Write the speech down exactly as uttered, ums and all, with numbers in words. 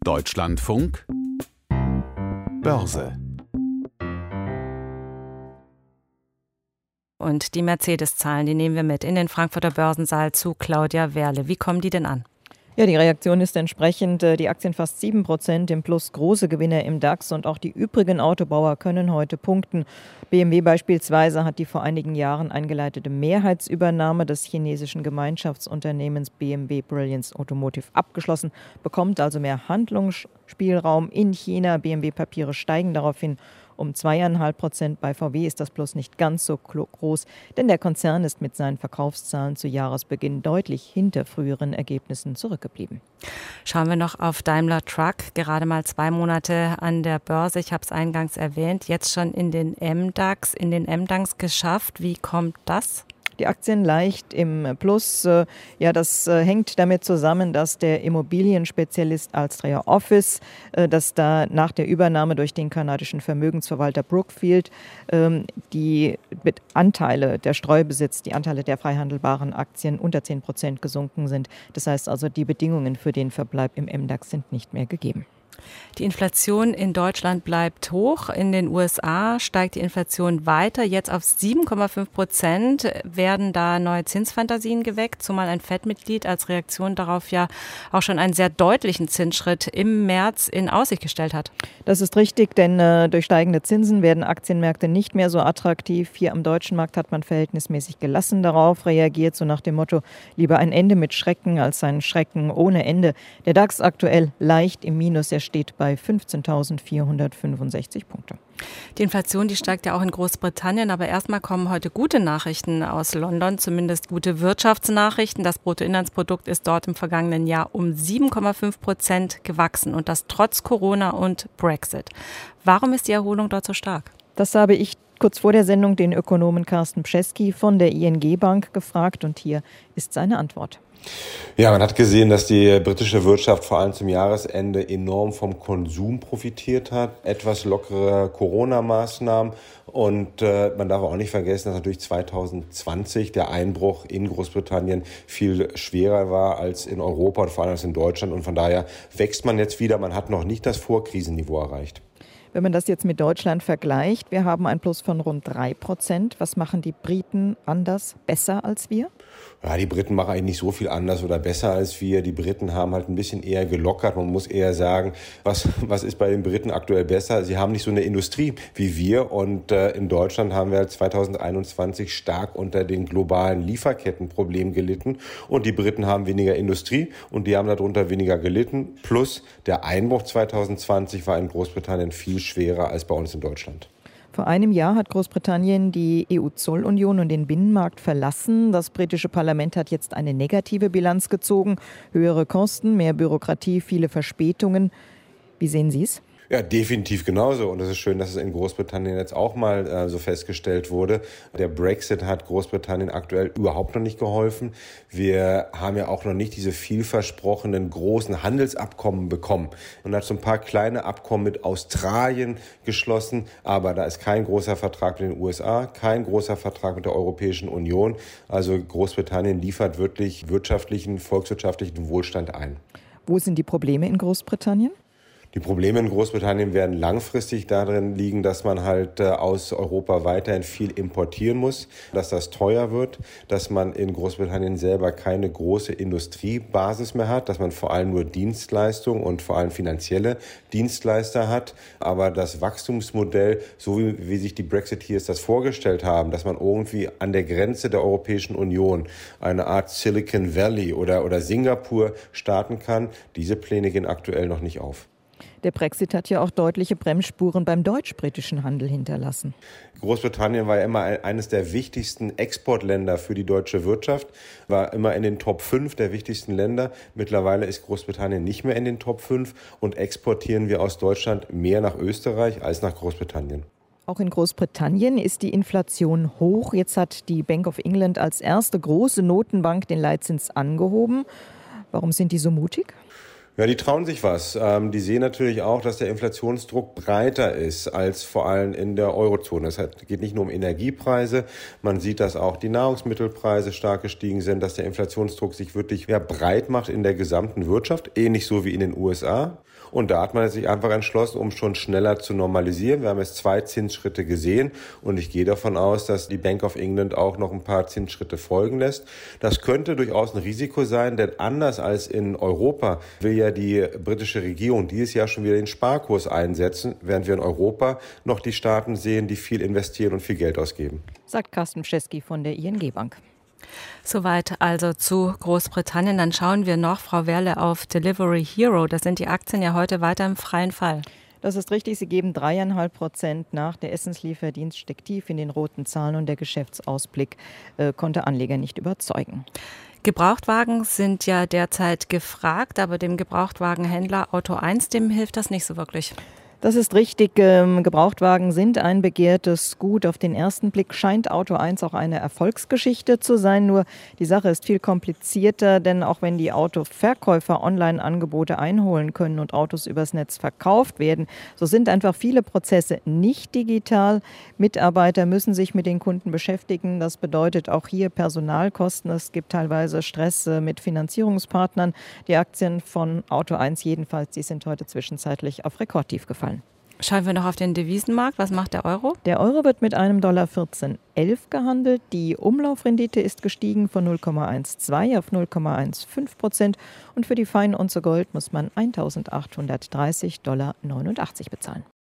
Deutschlandfunk Börse. Und die Mercedes-Zahlen, die nehmen wir mit in den Frankfurter Börsensaal zu Claudia Werle. Wie kommen die denn an? Ja, die Reaktion ist entsprechend. Die Aktien fast sieben Prozent im Plus, große Gewinner im DAX und auch die übrigen Autobauer können heute punkten. B M W beispielsweise hat die vor einigen Jahren eingeleitete Mehrheitsübernahme des chinesischen Gemeinschaftsunternehmens B M W Brilliance Automotive abgeschlossen, bekommt also mehr Handlungsspielraum in China. B M W-Papiere steigen daraufhin um zweieinhalb Prozent. Bei V W ist das Plus nicht ganz so groß, denn der Konzern ist mit seinen Verkaufszahlen zu Jahresbeginn deutlich hinter früheren Ergebnissen zurückgeblieben. Schauen wir noch auf Daimler Truck. Gerade mal zwei Monate an der Börse. Ich habe es eingangs erwähnt. Jetzt schon in den M DAX, in den M DAX geschafft. Wie kommt das? Die Aktien leicht im Plus. Ja, das hängt damit zusammen, dass der Immobilienspezialist Alstria Office, dass da nach der Übernahme durch den kanadischen Vermögensverwalter Brookfield die Anteile, der Streubesitz, die Anteile der freihandelbaren Aktien unter zehn Prozent gesunken sind. Das heißt also, die Bedingungen für den Verbleib im M DAX sind nicht mehr gegeben. Die Inflation in Deutschland bleibt hoch. In den U S A steigt die Inflation weiter. Jetzt auf sieben Komma fünf Prozent. Werden da neue Zinsfantasien geweckt, zumal ein Fed-Mitglied als Reaktion darauf ja auch schon einen sehr deutlichen Zinsschritt im März in Aussicht gestellt hat. Das ist richtig, denn äh, durch steigende Zinsen werden Aktienmärkte nicht mehr so attraktiv. Hier am deutschen Markt hat man verhältnismäßig gelassen darauf reagiert, so nach dem Motto, lieber ein Ende mit Schrecken als ein Schrecken ohne Ende. Der DAX aktuell leicht im Minus, er steht bei fünfzehntausendvierhundertfünfundsechzig Punkte. Die Inflation, die steigt ja auch in Großbritannien, aber erstmal kommen heute gute Nachrichten aus London, zumindest gute Wirtschaftsnachrichten. Das Bruttoinlandsprodukt ist dort im vergangenen Jahr um sieben Komma fünf Prozent gewachsen und das trotz Corona und Brexit. Warum ist die Erholung dort so stark? Das habe ich kurz vor der Sendung den Ökonomen Carsten Pschesky von der I N G Bank gefragt und hier ist seine Antwort. Ja, man hat gesehen, dass die britische Wirtschaft vor allem zum Jahresende enorm vom Konsum profitiert hat. Etwas lockere Corona-Maßnahmen und äh, man darf auch nicht vergessen, dass natürlich zwanzig zwanzig der Einbruch in Großbritannien viel schwerer war als in Europa und vor allem als in Deutschland und von daher wächst man jetzt wieder. Man hat noch nicht das Vorkrisenniveau erreicht. Wenn man das jetzt mit Deutschland vergleicht, wir haben ein Plus von rund drei Prozent. Was machen die Briten anders, besser als wir? Ja, die Briten machen eigentlich nicht so viel anders oder besser als wir. Die Briten haben halt ein bisschen eher gelockert. Man muss eher sagen, was, was ist bei den Briten aktuell besser? Sie haben nicht so eine Industrie wie wir und äh, in Deutschland haben wir halt zwanzig einundzwanzig stark unter den globalen Lieferkettenproblemen gelitten und die Briten haben weniger Industrie und die haben darunter weniger gelitten. Plus der Einbruch zwanzig zwanzig war in Großbritannien viel schwerer als bei uns in Deutschland. Vor einem Jahr hat Großbritannien die E U-Zollunion und den Binnenmarkt verlassen. Das britische Parlament hat jetzt eine negative Bilanz gezogen. Höhere Kosten, mehr Bürokratie, viele Verspätungen. Wie sehen Sie es? Ja, definitiv genauso. Und es ist schön, dass es in Großbritannien jetzt auch mal äh, so festgestellt wurde. Der Brexit hat Großbritannien aktuell überhaupt noch nicht geholfen. Wir haben ja auch noch nicht diese vielversprochenen großen Handelsabkommen bekommen. Man hat so ein paar kleine Abkommen mit Australien geschlossen, aber da ist kein großer Vertrag mit den U S A, kein großer Vertrag mit der Europäischen Union. Also Großbritannien liefert wirklich wirtschaftlichen, volkswirtschaftlichen Wohlstand ein. Wo sind die Probleme in Großbritannien? Die Probleme in Großbritannien werden langfristig darin liegen, dass man halt äh, aus Europa weiterhin viel importieren muss, dass das teuer wird, dass man in Großbritannien selber keine große Industriebasis mehr hat, dass man vor allem nur Dienstleistungen und vor allem finanzielle Dienstleister hat. Aber das Wachstumsmodell, so wie, wie sich die Brexiteers das vorgestellt haben, dass man irgendwie an der Grenze der Europäischen Union eine Art Silicon Valley oder, oder Singapur starten kann, diese Pläne gehen aktuell noch nicht auf. Der Brexit hat ja auch deutliche Bremsspuren beim deutsch-britischen Handel hinterlassen. Großbritannien war ja immer eines der wichtigsten Exportländer für die deutsche Wirtschaft, war immer in den Top fünf der wichtigsten Länder. Mittlerweile ist Großbritannien nicht mehr in den Top fünf und exportieren wir aus Deutschland mehr nach Österreich als nach Großbritannien. Auch in Großbritannien ist die Inflation hoch. Jetzt hat die Bank of England als erste große Notenbank den Leitzins angehoben. Warum sind die so mutig? Ja, die trauen sich was. Ähm, die sehen natürlich auch, dass der Inflationsdruck breiter ist als vor allem in der Eurozone. Es geht nicht nur um Energiepreise. Man sieht, dass auch die Nahrungsmittelpreise stark gestiegen sind, dass der Inflationsdruck sich wirklich ja, breit macht in der gesamten Wirtschaft, ähnlich so wie in den U S A. Und da hat man sich einfach entschlossen, um schon schneller zu normalisieren. Wir haben jetzt zwei Zinsschritte gesehen und ich gehe davon aus, dass die Bank of England auch noch ein paar Zinsschritte folgen lässt. Das könnte durchaus ein Risiko sein, denn anders als in Europa will ja die britische Regierung dieses Jahr schon wieder den Sparkurs einsetzen, während wir in Europa noch die Staaten sehen, die viel investieren und viel Geld ausgeben. Sagt Carsten Pschesky von der I N G-Bank. Soweit also zu Großbritannien. Dann schauen wir noch, Frau Werle, auf Delivery Hero. Da sind die Aktien ja heute weiter im freien Fall. Das ist richtig, sie geben dreieinhalb Prozent nach. Der Essenslieferdienst steckt tief in den roten Zahlen und der Geschäftsausblick äh, konnte Anleger nicht überzeugen. Gebrauchtwagen sind ja derzeit gefragt, aber dem Gebrauchtwagenhändler Auto eins, dem hilft das nicht so wirklich. Das ist richtig. Ähm, Gebrauchtwagen sind ein begehrtes Gut. Auf den ersten Blick scheint Auto eins auch eine Erfolgsgeschichte zu sein. Nur die Sache ist viel komplizierter, denn auch wenn die Autoverkäufer Online-Angebote einholen können und Autos übers Netz verkauft werden, so sind einfach viele Prozesse nicht digital. Mitarbeiter müssen sich mit den Kunden beschäftigen. Das bedeutet auch hier Personalkosten. Es gibt teilweise Stress mit Finanzierungspartnern. Die Aktien von Auto eins jedenfalls, die sind heute zwischenzeitlich auf Rekordtief gefallen. Schauen wir noch auf den Devisenmarkt. Was macht der Euro? Der Euro wird mit einem Dollar vierzehn elf gehandelt. Die Umlaufrendite ist gestiegen von null Komma zwölf auf null Komma fünfzehn Prozent. Und für die Feinunze Gold muss man eintausendachthundertdreißig Dollar neunundachtzig bezahlen.